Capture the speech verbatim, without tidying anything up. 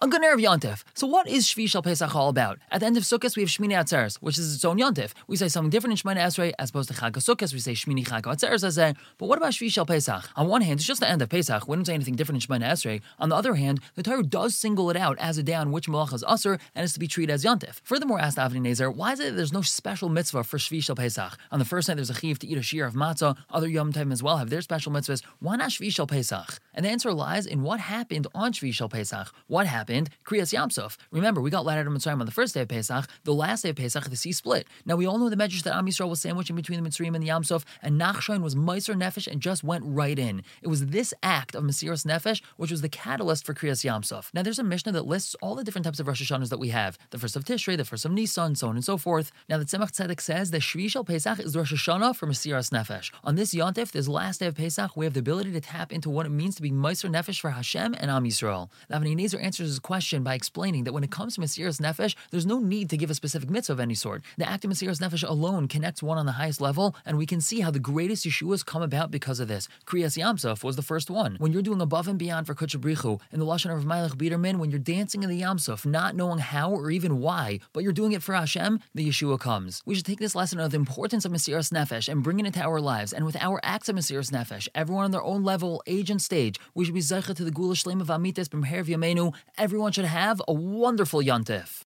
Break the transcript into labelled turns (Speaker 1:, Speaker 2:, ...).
Speaker 1: A good Erev Yontif. So what is Shvi Shel Pesach all about? At the end of Sukkot, we have Shmini Atzeres, which is its own Yontif. We say something different in Shemini Esrei as opposed to Chag HaSukkos. We say Shmini Chag HaAtzeres as a. But what about Shvi Shel Pesach? On one hand, it's just the end of Pesach. We don't say anything different in Shemini Esrei. On the other hand, the Torah does single it out as a day on which Malacha is Asur and is to be treated as Yontif. Furthermore, asked Avnei Nezer, why is it that there's no special mitzvah for Shvi Shel Pesach? On the first night, there's a chiv to eat a shear of matzah. Other Yom Tovim as well have their special mitzvahs. Why not Shvi Shel Pesach? And the answer lies in what happened on Shvi Shel Pesach. What happened? Kriyas Yam Suf. Remember, we got let out of Mitzrayim on the first day of Pesach. The last day of Pesach, the sea split. Now, we all know the medrash that Am Yisrael was sandwiched in between the Mitzrayim and the Yam Suf, and Nachshon was Meiser Nefesh and just went right in. It was this act of Mesiras Nefesh which was the catalyst for Kriyas Yam Suf. Now, there's a Mishnah that lists all the different types of Rosh Hashanahs that we have. The first of Tishrei, the first of Nisan, so on and so forth. Now, the Tzemach Tzedek says that Shvi Shel Pesach is the Rosh Hashanah for Mesiras Nefesh. On this Yontif, this last day of Pesach, we have the ability to tap into what it means to be Meiser Nefesh for Hashem and Am Yisrael. Avnei Nezer answers his question by explaining that when it comes to Mesiras Nefesh, there's no need to give a specific mitzvah of any sort. The act of Mesiras Nefesh alone connects one on the highest level, and we can see how the greatest Yeshuas come about because of this. Kriyas Yam Suf was the first one. When you're doing above and beyond for Kudsha Brichu, in the Lashon of Melech Biderman, when you're dancing in the Yam Suf, not knowing how or even why, but you're doing it for Hashem, the Yeshua comes. We should take this lesson of the importance of Mesiras Nefesh and bring it into our lives, and with our acts of Mesiras Nefesh, everyone on their own level, age, and stage, we should be Zeicha to the Gula Shleim of Amitis B'Meher V'Yameinu. Everyone should have a wonderful Yontif.